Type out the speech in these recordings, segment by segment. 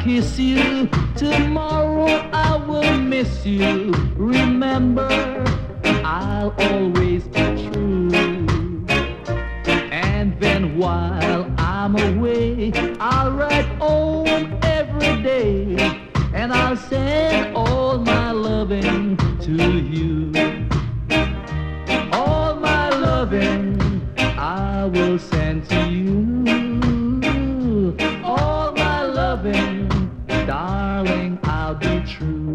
kiss you. Tomorrow I will miss you. Remember, I'll always be true. And then while I'm away, I'll write home every day, and I'll send all my loving to you. All my loving I will send to you. All my loving, darling, I'll be true.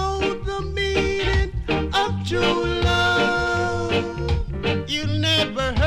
True love, you never